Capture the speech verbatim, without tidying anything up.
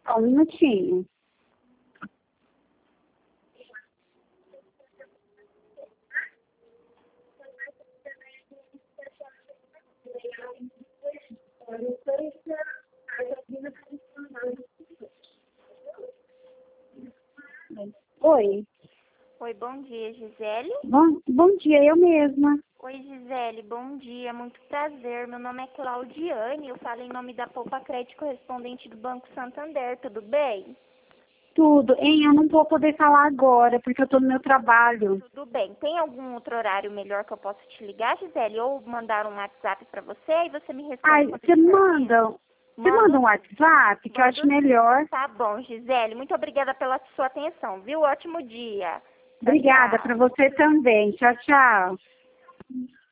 Só um minutinho. Oi. Oi, bom dia, Gisele. Bom, bom dia, eu mesma. Oi, Gisele, bom dia, muito prazer. Meu nome é Claudiane, eu falo em nome da Poupa Crédito correspondente do Banco Santander, tudo bem? Tudo. Hein, eu não vou poder falar agora, porque eu tô no meu trabalho. Tudo bem. Tem algum outro horário melhor que eu possa te ligar, Gisele? Ou mandar um WhatsApp para você e você me responde Ai, quando você tiver manda, tempo? você manda um WhatsApp, que eu acho Mando sim. melhor. Tá bom, Gisele. Muito obrigada pela sua atenção, viu? Ótimo dia. Tchau, Obrigada tchau. para você também. Tchau, tchau.